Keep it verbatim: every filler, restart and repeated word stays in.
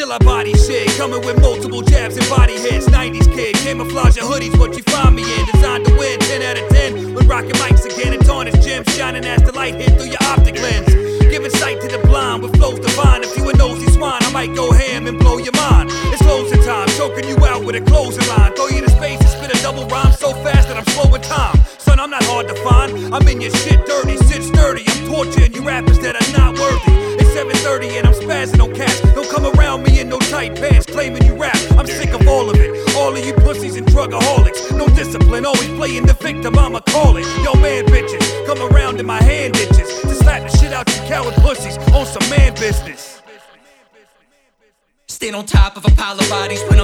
till I body shit. Coming with multiple jabs and body hits. nineties kid, camouflage your hoodies, what you find me in. Designed to win, ten out of ten. When rocking mics again and tarnished gems, shining as the light hit through your optic lens. Giving sight to the blind with flows divine. If you a nosy swine, I might go ham and blow your mind. It's closing time, choking you out with a closing line. Throw you to space and spit a double rhyme so fast that I'm slowing time. Son, I'm not hard to find. I'm in your shit dirty, sit sturdy. I'm torturing you rappers that are not worthy. It's seven thirty and I'm spazzing on cash. Don't come around me in no tight pants claiming you rap. I'm sick of all of it. All of you pussies and drugaholics. No discipline, always playing the victim, I'ma call it. Yo man bitches, come around in my hand ditches to slap the shit out you coward pussies on some man business. Stand on top of a pile of bodies when I'm